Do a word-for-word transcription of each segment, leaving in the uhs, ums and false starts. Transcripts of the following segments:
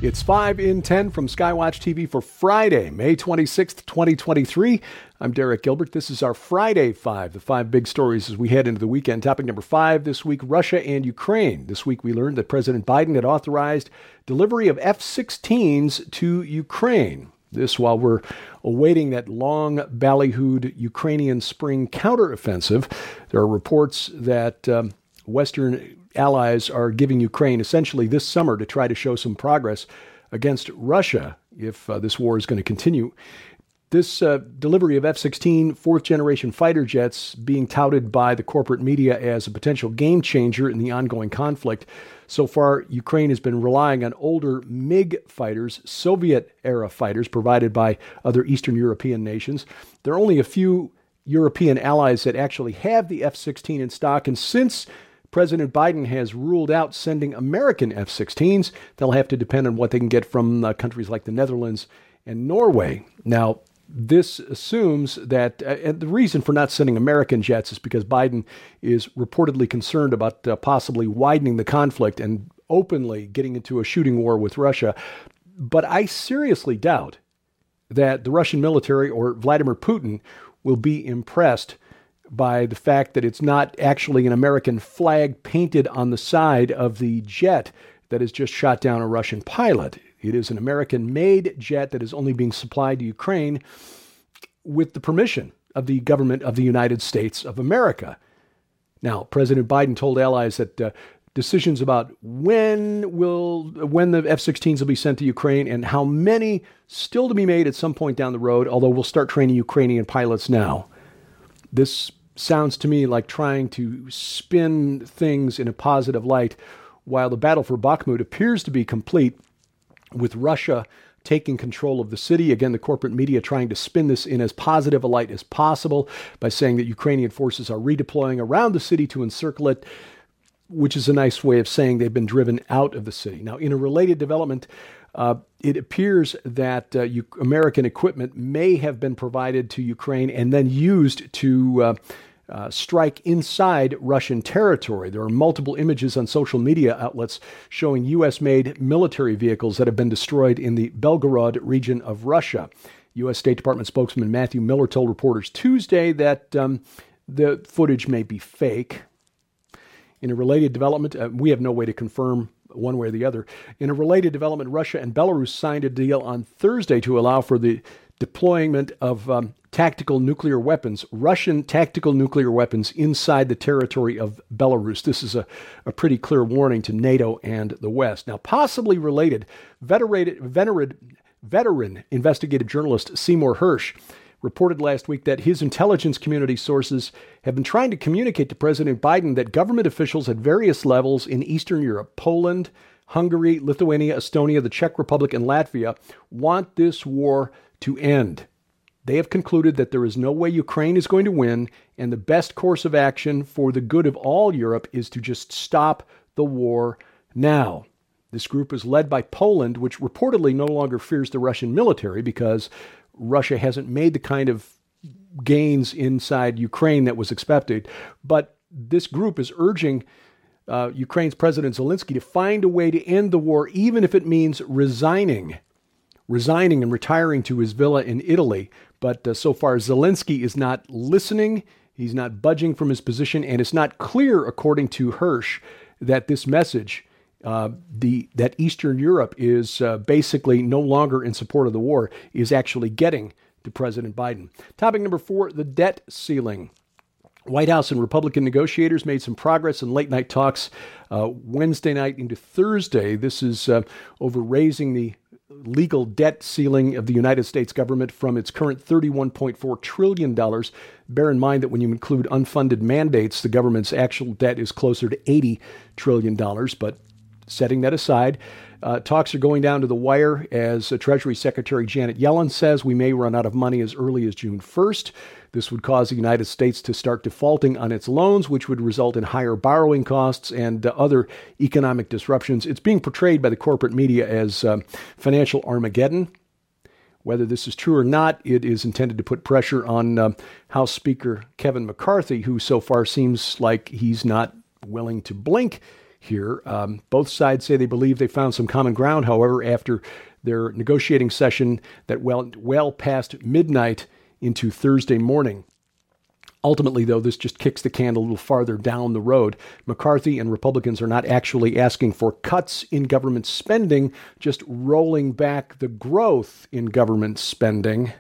It's five in ten from Skywatch T V for Friday, May twenty-sixth, twenty twenty-three. I'm Derek Gilbert. This is our Friday Five, the five big stories as we head into the weekend. Topic number five this week, Russia and Ukraine. This week we learned that President Biden had authorized delivery of F sixteens to Ukraine. This while we're awaiting that long ballyhooed Ukrainian spring counteroffensive. There are reports that um, Western allies are giving Ukraine essentially this summer to try to show some progress against Russia if uh, this war is going to continue. This uh, delivery of F sixteen fourth-generation fighter jets being touted by the corporate media as a potential game changer in the ongoing conflict. So far, Ukraine has been relying on older MiG fighters, Soviet-era fighters provided by other Eastern European nations. There are only a few European allies that actually have the F sixteen in stock, and since President Biden has ruled out sending American F sixteens, they'll have to depend on what they can get from uh, countries like the Netherlands and Norway. Now, this assumes that uh, and the reason for not sending American jets is because Biden is reportedly concerned about uh, possibly widening the conflict and openly getting into a shooting war with Russia. But I seriously doubt that the Russian military or Vladimir Putin will be impressed by the fact that it's not actually an American flag painted on the side of the jet that has just shot down a Russian pilot. It is an American-made jet that is only being supplied to Ukraine with the permission of the government of the United States of America. Now, President Biden told allies that uh, decisions about when will when the F sixteens will be sent to Ukraine and how many still to be made at some point down the road, although we'll start training Ukrainian pilots now. This sounds to me like trying to spin things in a positive light while the battle for Bakhmut appears to be complete with Russia taking control of the city. Again, the corporate media trying to spin this in as positive a light as possible by saying that Ukrainian forces are redeploying around the city to encircle it, which is a nice way of saying they've been driven out of the city. Now, in a related development, Uh, it appears that uh, U- American equipment may have been provided to Ukraine and then used to uh, uh, strike inside Russian territory. There are multiple images on social media outlets showing U S-made military vehicles that have been destroyed in the Belgorod region of Russia. U S State Department spokesman Matthew Miller told reporters Tuesday that um, the footage may be fake. In a related development, uh, we have no way to confirm one way or the other. In a related development, Russia and Belarus signed a deal on Thursday to allow for the deployment of um, tactical nuclear weapons, Russian tactical nuclear weapons inside the territory of Belarus. This is a, a pretty clear warning to NATO and the West. Now, possibly related, veteran, veteran, veteran investigative journalist Seymour Hersh reported last week that his intelligence community sources have been trying to communicate to President Biden that government officials at various levels in Eastern Europe, Poland, Hungary, Lithuania, Estonia, the Czech Republic, and Latvia, want this war to end. They have concluded that there is no way Ukraine is going to win, and the best course of action for the good of all Europe is to just stop the war now. This group is led by Poland, which reportedly no longer fears the Russian military because Russia hasn't made the kind of gains inside Ukraine that was expected. But this group is urging uh, Ukraine's President Zelensky to find a way to end the war, even if it means resigning, resigning and retiring to his villa in Italy. But uh, so far, Zelensky is not listening. He's not budging from his position. And it's not clear, according to Hersh, that this message Uh, the that Eastern Europe is uh, basically no longer in support of the war is actually getting to President Biden. Topic number four, the debt ceiling. White House and Republican negotiators made some progress in late night talks uh, Wednesday night into Thursday. This is uh, over raising the legal debt ceiling of the United States government from its current thirty-one point four trillion dollars. Bear in mind that when you include unfunded mandates, the government's actual debt is closer to eighty trillion dollars, but setting that aside, uh, talks are going down to the wire as uh, Treasury Secretary Janet Yellen says we may run out of money as early as June first. This would cause the United States to start defaulting on its loans, which would result in higher borrowing costs and uh, other economic disruptions. It's being portrayed by the corporate media as uh, financial Armageddon. Whether this is true or not, it is intended to put pressure on uh, House Speaker Kevin McCarthy, who so far seems like he's not willing to blink. here. Um, both sides say they believe they found some common ground, however, after their negotiating session that went well past midnight into Thursday morning. Ultimately, though, this just kicks the can a little farther down the road. McCarthy and Republicans are not actually asking for cuts in government spending, just rolling back the growth in government spending.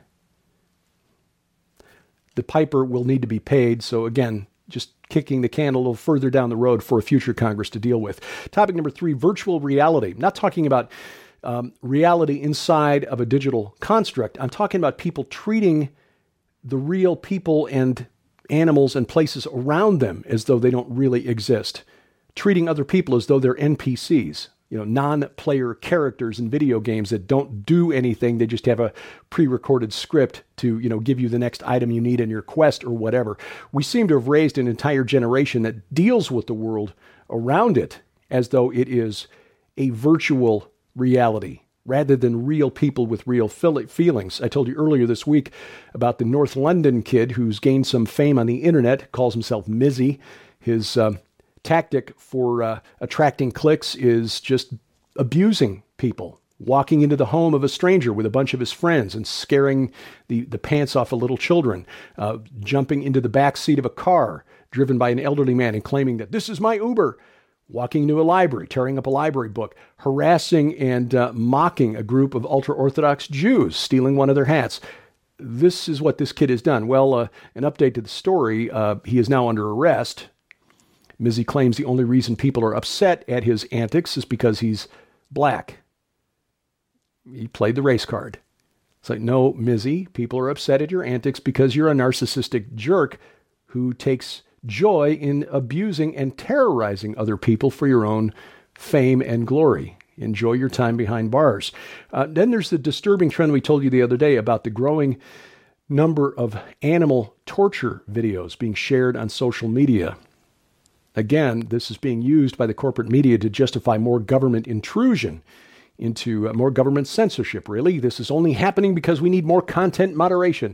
The piper will need to be paid, so again, just kicking the can a little further down the road for a future Congress to deal with. Topic number three, virtual reality. I'm not talking about um, reality inside of a digital construct. I'm talking about people treating the real people and animals and places around them as though they don't really exist, treating other people as though they're N P Cs, you know, non-player characters in video games that don't do anything. They just have a pre-recorded script to, you know, give you the next item you need in your quest or whatever. We seem to have raised an entire generation that deals with the world around it as though it is a virtual reality, rather than real people with real feelings. I told you earlier this week about the North London kid who's gained some fame on the internet, calls himself Mizzy. His uh, tactic for uh, attracting clicks is just abusing people, walking into the home of a stranger with a bunch of his friends and scaring the, the pants off of little children, uh, jumping into the back seat of a car driven by an elderly man and claiming that this is my Uber, walking into a library, tearing up a library book, harassing and uh, mocking a group of ultra-Orthodox Jews, stealing one of their hats. This is what this kid has done. Well, uh, an update to the story, uh, he is now under arrest. Mizzy claims the only reason people are upset at his antics is because he's black. He played the race card. It's like, no, Mizzy, people are upset at your antics because you're a narcissistic jerk who takes joy in abusing and terrorizing other people for your own fame and glory. Enjoy your time behind bars. Uh, then there's the disturbing trend we told you the other day about the growing number of animal torture videos being shared on social media. Again, this is being used by the corporate media to justify more government intrusion into uh, more government censorship. Really, this is only happening because we need more content moderation.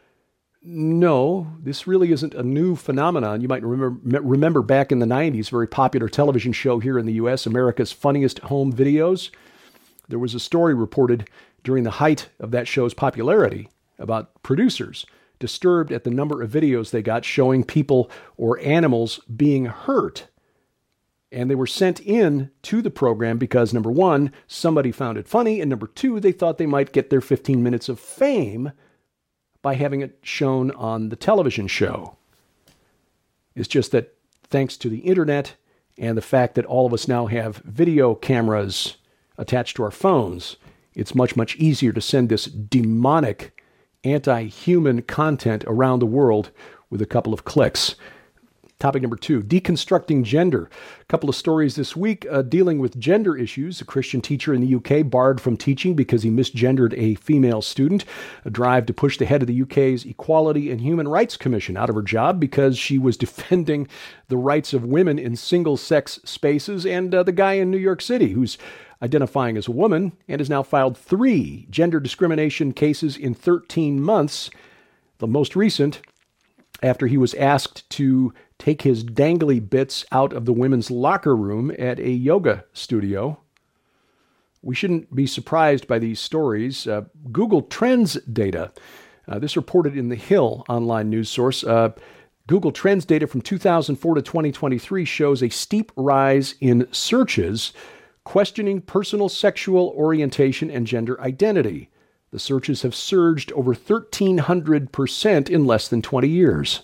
No, this really isn't a new phenomenon. You might remember remember back in the nineties, very popular television show here in the U S, America's Funniest Home Videos. There was a story reported during the height of that show's popularity about producers disturbed at the number of videos they got showing people or animals being hurt. And they were sent in to the program because, number one, somebody found it funny, and number two, they thought they might get their fifteen minutes of fame by having it shown on the television show. It's just that thanks to the internet and the fact that all of us now have video cameras attached to our phones, it's much, much easier to send this demonic, anti-human content around the world with a couple of clicks. Topic number two, deconstructing gender. A couple of stories this week uh, dealing with gender issues. A Christian teacher in the U K barred from teaching because he misgendered a female student. A drive to push the head of the U K's Equality and Human Rights Commission out of her job because she was defending the rights of women in single-sex spaces. And uh, the guy in New York City who's identifying as a woman and has now filed three gender discrimination cases in thirteen months. The most recent, after he was asked to take his dangly bits out of the women's locker room at a yoga studio. We shouldn't be surprised by these stories. Uh, Google Trends data, uh, this reported in The Hill online news source, uh, Google Trends data from two thousand four to twenty twenty-three shows a steep rise in searches questioning personal sexual orientation and gender identity. The searches have surged over thirteen hundred percent in less than twenty years.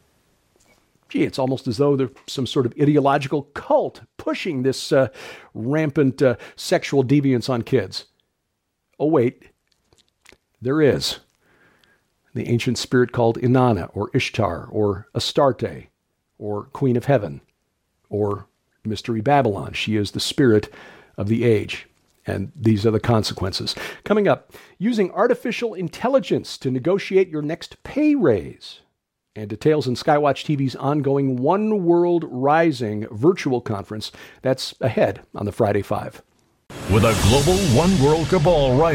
Gee, it's almost as though there's some sort of ideological cult pushing this uh, rampant uh, sexual deviance on kids. Oh, wait, there is. The ancient spirit called Inanna, or Ishtar, or Astarte, or Queen of Heaven, or Mystery Babylon. She is the spirit of the age. And these are the consequences. Coming up, using artificial intelligence to negotiate your next pay raise. And details in Skywatch T V's ongoing One World Rising virtual conference. That's ahead on the Friday Five. With a global One World cabal rising,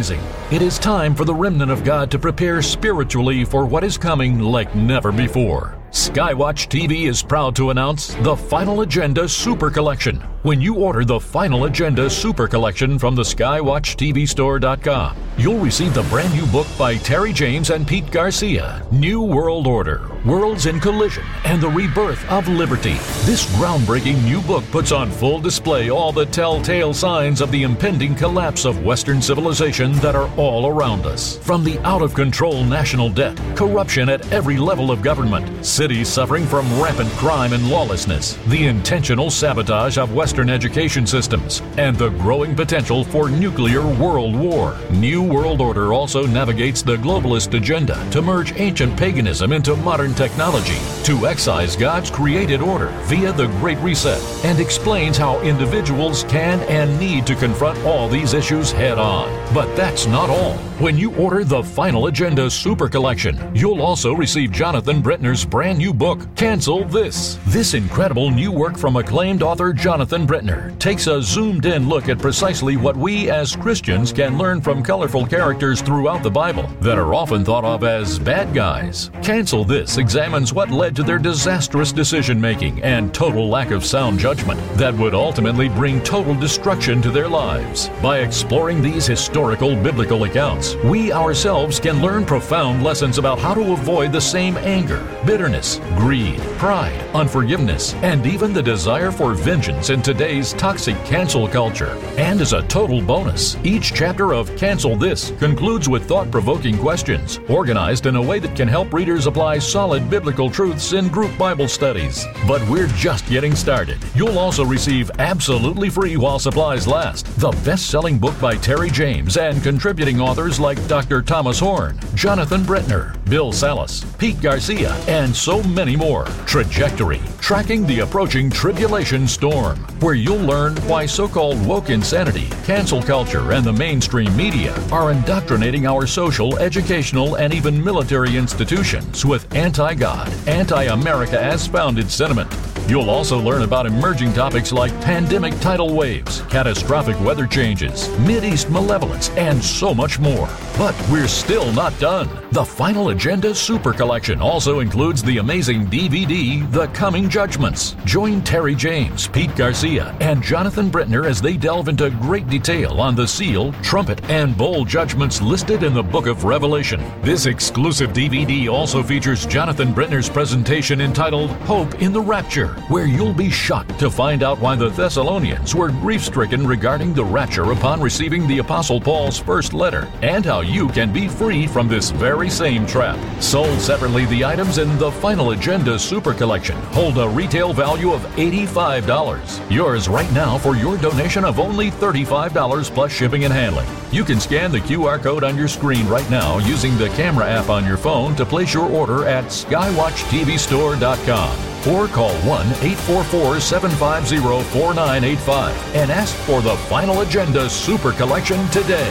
It is time for the remnant of God to prepare spiritually for what is coming like never before. Skywatch T V is proud to announce the Final Agenda Super Collection. When you order the Final Agenda Super Collection from the skywatch t v store dot com, you'll receive the brand new book by Terry James and Pete Garcia, New World Order, Worlds in Collision, and the Rebirth of Liberty. This groundbreaking new book puts on full display all the telltale signs of the impending collapse of Western civilization that are all around us. From the out-of-control national debt, corruption at every level of government, cities suffering from rampant crime and lawlessness, the intentional sabotage of Western education systems, and the growing potential for nuclear world war. New World Order also navigates the globalist agenda to merge ancient paganism into modern technology, to excise God's created order via the Great Reset, and explains how individuals can and need to confront all these issues head on. But that's not all. When you order the Final Agenda Super Collection, you'll also receive Jonathan Brentner's brand new book, Cancel This. This incredible new work from acclaimed author Jonathan Brentner takes a zoomed-in look at precisely what we as Christians can learn from colorful characters throughout the Bible that are often thought of as bad guys. Cancel This examines what led to their disastrous decision-making and total lack of sound judgment that would ultimately bring total destruction to their lives. By exploring these historical biblical accounts, we ourselves can learn profound lessons about how to avoid the same anger, bitterness, greed, pride, unforgiveness, and even the desire for vengeance in today's toxic cancel culture. And as a total bonus, each chapter of Cancel This concludes with thought-provoking questions, organized in a way that can help readers apply solid biblical truths in group Bible studies. But we're just getting started. You'll also receive absolutely free while supplies last, the best-selling book by Terry James and contributing authors like Doctor Thomas Horn, Jonathan Brentner, Bill Salas, Pete Garcia, and so many more. Trajectory, Tracking the Approaching Tribulation Storm, where you'll learn why so-called woke insanity, cancel culture, and the mainstream media are indoctrinating our social, educational, and even military institutions with anti-God, anti-America as founded sentiment. You'll also learn about emerging topics like pandemic tidal waves, catastrophic weather changes, Mideast malevolence, and so much more. But we're still not done. The Final Agenda Super Collection also includes the amazing D V D, The Coming Judgments. Join Terry James, Pete Garcia, and Jonathan Brentner as they delve into great detail on the seal, trumpet, and bowl judgments listed in the Book of Revelation. This exclusive D V D also features Jonathan Brentner's presentation entitled Hope in the Rapture, where you'll be shocked to find out why the Thessalonians were grief-stricken regarding the rapture upon receiving the Apostle Paul's first letter, and how you can be free from this very same trap. Sold separately, the items in the Final Agenda Super Collection hold a retail value of eighty-five dollars. Yours right now for your donation of only thirty-five dollars plus shipping and handling. You can scan the Q R code on your screen right now using the camera app on your phone to place your order at skywatch t v store dot com. Or call one eight four four, seven five zero, four nine eight five and ask for the Final Agenda Super Collection today.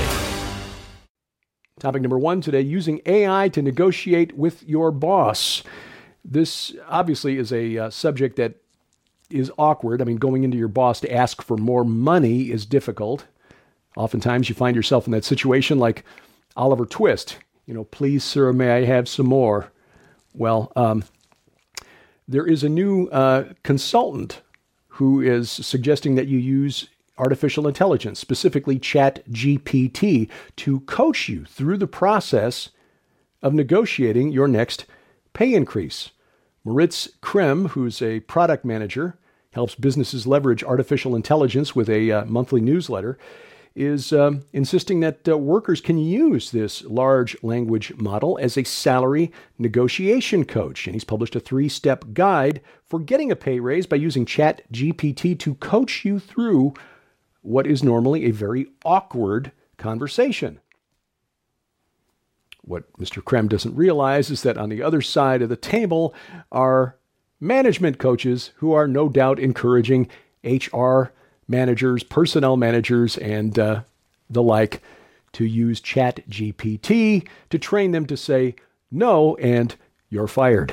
Topic number one today, using A I to negotiate with your boss. This obviously is a uh, subject that is awkward. I mean, going into your boss to ask for more money is difficult. Oftentimes you find yourself in that situation like Oliver Twist. You know, please, sir, may I have some more? Well, um, there is a new uh, consultant who is suggesting that you use artificial intelligence, specifically Chat G P T, to coach you through the process of negotiating your next pay increase. Moritz Krem, who's a product manager, helps businesses leverage artificial intelligence with a uh, monthly newsletter, is um, insisting that uh, workers can use this large language model as a salary negotiation coach. And he's published a three-step guide for getting a pay raise by using Chat G P T to coach you through what is normally a very awkward conversation. What Mister Krem doesn't realize is that on the other side of the table are management coaches who are no doubt encouraging H R managers, personnel managers, and uh, the like to use Chat G P T to train them to say no and you're fired.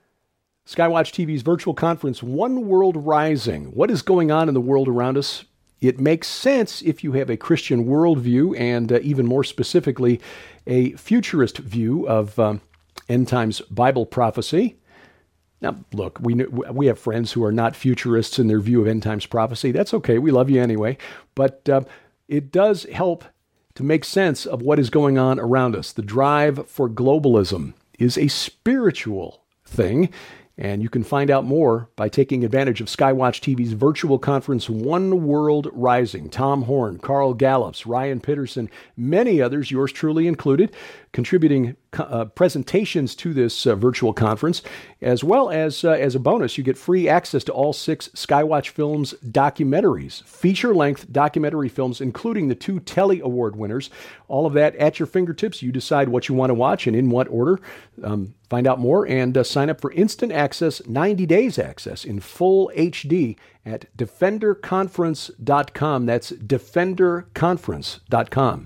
Skywatch T V's virtual conference, One World Rising. What is going on in the world around us? It makes sense if you have a Christian worldview and uh, even more specifically, a futurist view of um, end times Bible prophecy. Now, look, we we have friends who are not futurists in their view of end times prophecy. That's okay. We love you anyway. But uh, it does help to make sense of what is going on around us. The drive for globalism is a spiritual thing. And you can find out more by taking advantage of Skywatch T V's virtual conference, One World Rising. Tom Horn, Carl Gallups, Ryan Pitterson, many others, yours truly included, contributing uh, presentations to this uh, virtual conference. As well as, uh, as a bonus, you get free access to all six Skywatch Films documentaries, feature-length documentary films, including the two Telly Award winners. All of that at your fingertips. You decide what you want to watch and in what order. Um, Find out more and uh, sign up for instant access, ninety days access in full H D at defender conference dot com. That's defender conference dot com.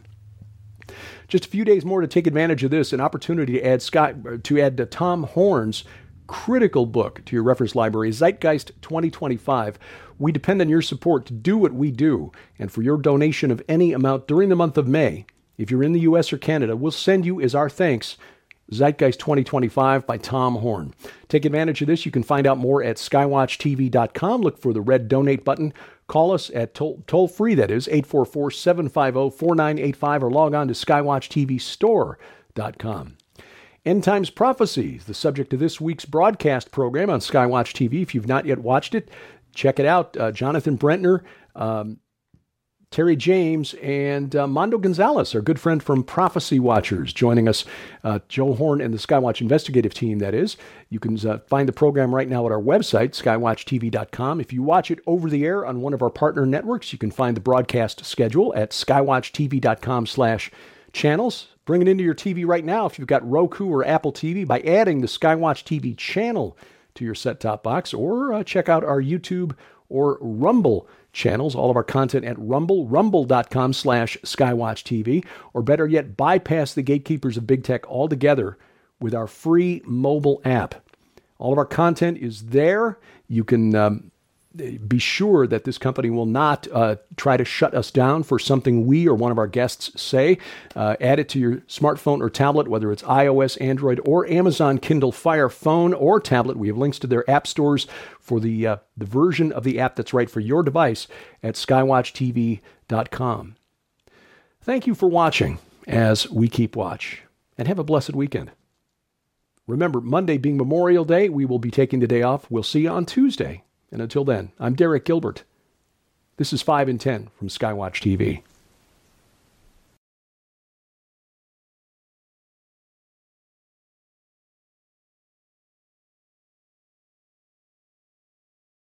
Just a few days more to take advantage of this, an opportunity to add Sky, to add to Tom Horn's critical book to your reference library, Zeitgeist twenty twenty-five. We depend on your support to do what we do, and for your donation of any amount during the month of May, if you're in the U S or Canada, we'll send you as our thanks Zeitgeist twenty twenty-five by Tom Horn. Take advantage of this. You can find out more at skywatch T V dot com. Look for the red donate button. Call us at toll, toll free, that is, eight four four, seven five zero, four nine eight five, or log on to skywatch T V store dot com. End Times Prophecy is the subject of this week's broadcast program on Skywatch T V. If you've not yet watched it, check it out. Uh, Jonathan Brentner, um, Terry James, and uh, Mondo Gonzalez, our good friend from Prophecy Watchers, joining us. Uh, Joe Horn and the Skywatch investigative team, that is. You can uh, find the program right now at our website, skywatch T V dot com. If you watch it over the air on one of our partner networks, you can find the broadcast schedule at skywatch T V dot com slash channels. Bring it into your T V right now if you've got Roku or Apple T V by adding the Skywatch T V channel to your set-top box, or uh, check out our YouTube or Rumble channels, all of our content at Rumble, rumble.com slash Skywatch TV, or better yet, bypass the gatekeepers of big tech altogether with our free mobile app. All of our content is there. You can um, be sure that this company will not uh, try to shut us down for something we or one of our guests say. Uh, add it to your smartphone or tablet, whether it's iOS, Android, or Amazon Kindle Fire phone or tablet. We have links to their app stores for the uh, the version of the app that's right for your device at skywatch T V dot com. Thank you for watching as we keep watch, and have a blessed weekend. Remember, Monday being Memorial Day, we will be taking the day off. We'll see you on Tuesday. And until then, I'm Derek Gilbert. This is five in ten from Skywatch T V.